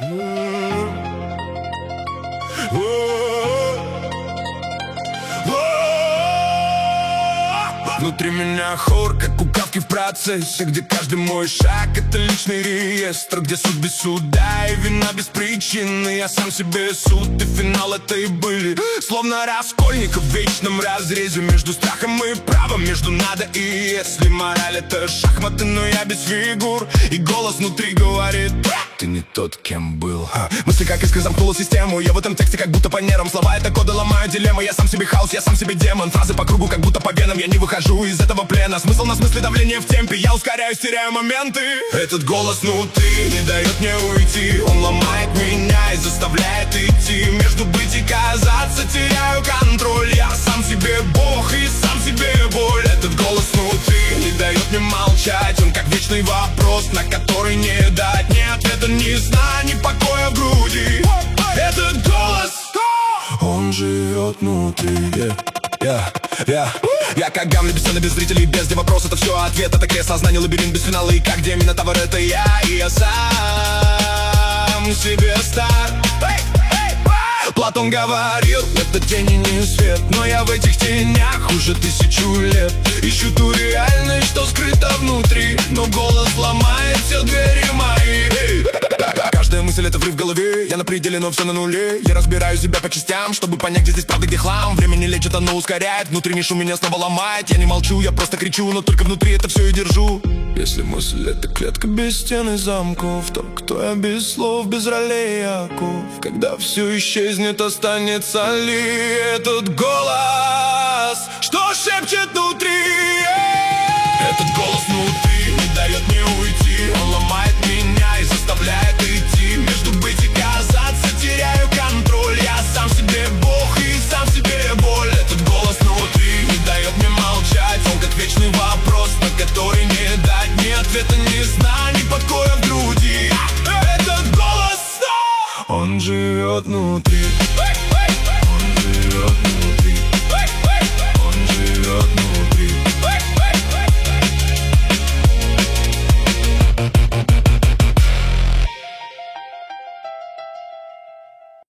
Внутри меня хор, как у Кавки в процессе, где каждый мой шаг — это личный реестр, где суд без суда и вина без причины. Я сам себе суд, и финал это и были. Словно раскольник в вечном разрезе между страхом и правом, между надо и если. Мораль — это шахматы, но я без фигур, и голос внутри говорит: ты не тот, кем был. Мысли как искры замкнула систему. Я в этом тексте как будто по нервам. Слова — это коды, ломаю дилеммы. Я сам себе хаос, я сам себе демон. Фразы по кругу, как будто по венам. Я не выхожу из этого плена. Смысл на смысле, давление в темпе. Я ускоряюсь, теряю моменты. Этот голос внутри не дает мне уйти. Он ломает меня и заставляет идти. Между быть и казаться теряю контроль. Я сам себе бог и сам себе боль. Этот голос внутри не дает мне молчать. Он как вечный вопрос, на который не дать ни ответа, ни сна, ни покоя в груди. Этот голос, он живет внутри. Я как Гамлет, без сцены, без зрителей, без где вопрос, это все ответ. Это крест сознания, лабиринт без финала. И как где Минотавр, это я. И я сам себе стар. Платон говорил, это тень и не свет. Но я в этих тенях уже 1000 лет. Ищу ту реальность, что скрыта внутри. Но голос ломает все двери мои. Каждая мысль — это взрыв в голове. Я на пределе, но все на нуле. Я разбираю себя по частям, чтобы понять, где здесь правда, где хлам. Время не лечит, оно ускоряет. Внутренний шум меня снова ломает. Я не молчу, я просто кричу, но только внутри это все и держу. Если мысль — это клетка без стен и замков, то кто я без слов, без ролей оков? Когда все исчезнет, останется ли этот голос, что шепчет внутри? Этот голос внутри